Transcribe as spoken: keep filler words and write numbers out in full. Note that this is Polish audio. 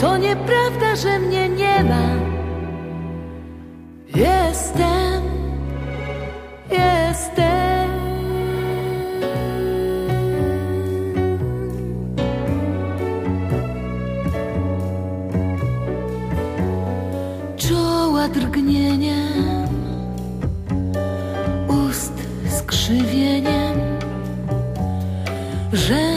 To nieprawda, że mnie nie ma. Jestem, jestem. Czoła drgnieniem, ust skrzywieniem, że